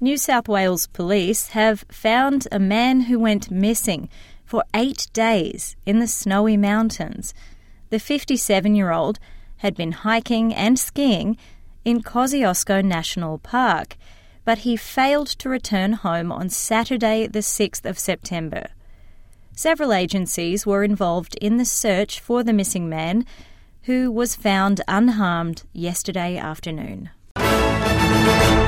New South Wales Police have found a man who went missing for 8 days in the Snowy Mountains. The 57-year-old had been hiking and skiing in Kosciuszko National Park, but he failed to return home on Saturday the 6th of September. Several agencies were involved in the search for the missing man, who was found unharmed yesterday afternoon.